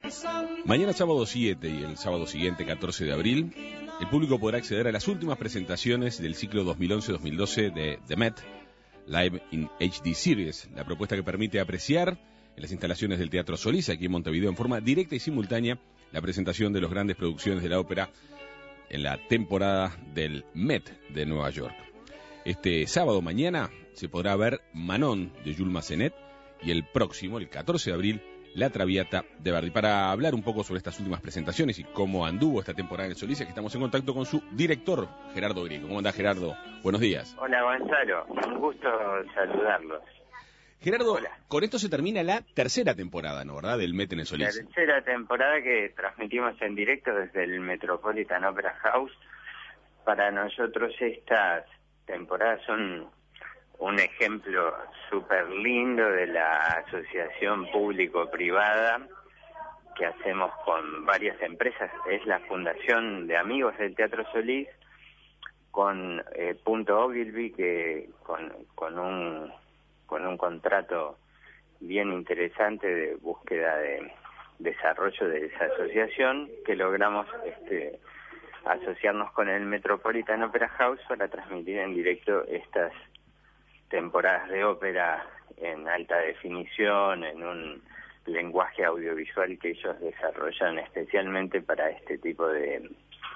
Mañana sábado 7 y el sábado siguiente 14 de abril, el público podrá acceder a las últimas presentaciones del ciclo 2011-2012 de The Met Live in HD Series, la propuesta que permite apreciar en las instalaciones del Teatro Solís, aquí en Montevideo, en forma directa y simultánea, la presentación de las grandes producciones de la ópera en la temporada del Met de Nueva York. Este sábado mañana se podrá ver Manon de Jules Massenet y el próximo, el 14 de abril, La Traviata de Verdi. Para hablar un poco sobre estas últimas presentaciones y cómo anduvo esta temporada en el Solís, que estamos en contacto con su director, Gerardo Griego. ¿Cómo anda, Gerardo? Buenos días. Hola, Gonzalo. Un gusto saludarlos. Gerardo, Hola. Con esto se termina la tercera temporada, ¿no? ¿Verdad? Del Met en el Solís. La tercera temporada que transmitimos en directo desde el Metropolitan Opera House. Para nosotros estas temporadas son un ejemplo súper lindo de la asociación público-privada que hacemos con varias empresas. Es la Fundación de Amigos del Teatro Solís con Punto Ogilvy, que con un contrato bien interesante de búsqueda de desarrollo de esa asociación, que logramos asociarnos con el Metropolitan Opera House para transmitir en directo estas temporadas de ópera en alta definición, en un lenguaje audiovisual que ellos desarrollan especialmente para este tipo de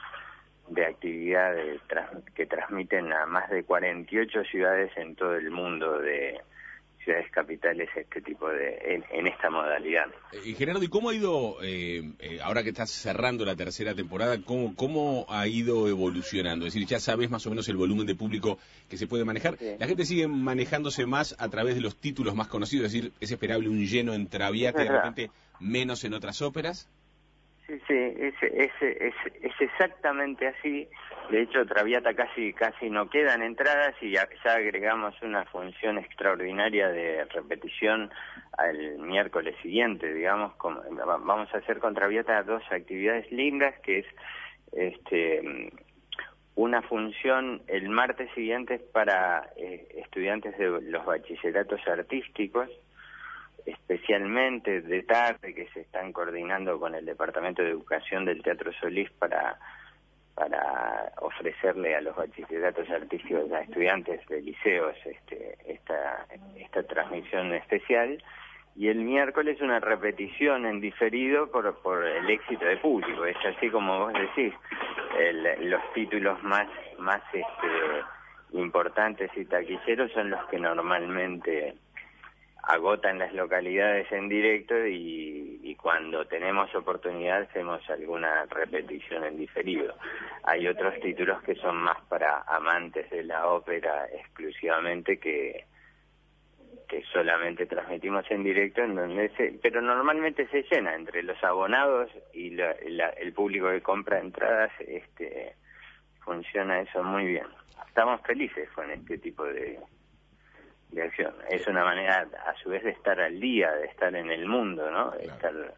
actividades que transmiten a más de 48 ciudades en todo el mundo, de ciudades capitales, en esta modalidad. Gerardo, ¿y cómo ha ido, ahora que estás cerrando la tercera temporada, cómo ha ido evolucionando? Es decir, ya sabes más o menos el volumen de público que se puede manejar. Sí. La gente sigue manejándose más a través de los títulos más conocidos, es decir, ¿es esperable un lleno en Traviata y de repente menos en otras óperas? Sí, es exactamente así. De hecho, Traviata casi no quedan entradas y ya agregamos una función extraordinaria de repetición al miércoles siguiente, digamos. Vamos a hacer con Traviata dos actividades lindas, que es una función el martes siguiente para estudiantes de los bachilleratos artísticos, especialmente de tarde, que se están coordinando con el Departamento de Educación del Teatro Solís para ofrecerle a los bachilleratos artísticos, a estudiantes de liceos, esta transmisión especial. Y el miércoles una repetición en diferido por el éxito de público. Es así como vos decís, los títulos más importantes y taquilleros son los que normalmente agotan las localidades en directo y cuando tenemos oportunidad hacemos alguna repetición en diferido. Hay otros títulos que son más para amantes de la ópera exclusivamente que solamente transmitimos en directo, pero normalmente se llena entre los abonados y el público que compra entradas. Funciona eso muy bien. Estamos felices con este tipo de acción. Es una manera a su vez de estar al día, de estar en el mundo, ¿no? Claro.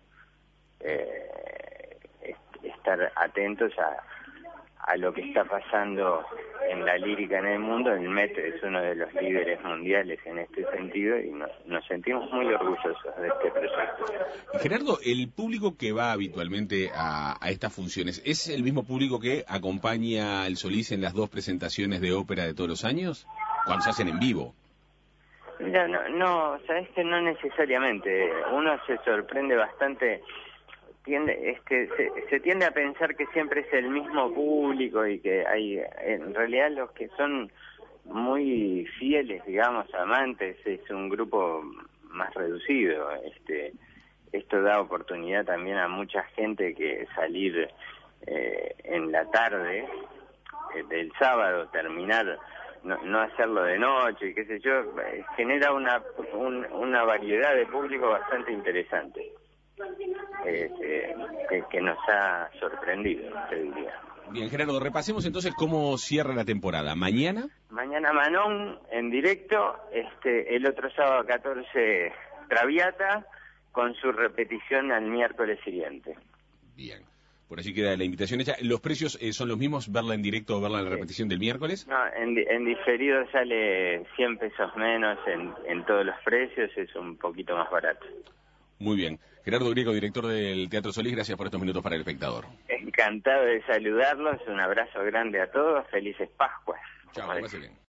Estar atentos a lo que está pasando en la lírica en el mundo. El Met es uno de los líderes mundiales en este sentido y nos sentimos muy orgullosos de este proyecto. Gerardo, ¿el público que va habitualmente a estas funciones es el mismo público que acompaña al Solís en las dos presentaciones de ópera de todos los años, cuando se hacen en vivo? Mira, no, sabes que no necesariamente. Uno se sorprende bastante. Se tiende a pensar que siempre es el mismo público y que hay, en realidad, los que son muy fieles, digamos, amantes, es un grupo más reducido. Esto da oportunidad también a mucha gente que salir en la tarde del sábado, terminar, no hacerlo de noche y qué sé yo, genera una variedad de público bastante interesante. Que nos ha sorprendido, te diría. Bien, Gerardo, repasemos entonces cómo cierra la temporada. ¿Mañana? Mañana Manon en directo, el otro sábado 14 Traviata, con su repetición al miércoles siguiente. Bien, por allí queda la invitación hecha. ¿Los precios son los mismos, verla en directo o verla en la repetición del miércoles? No, en diferido sale 100 pesos menos en todos los precios, es un poquito más barato. Muy bien. Gerardo Griego, director del Teatro Solís, gracias por estos minutos para El Espectador. Encantado de saludarlos, un abrazo grande a todos, felices Pascuas. Chao, que pase bien.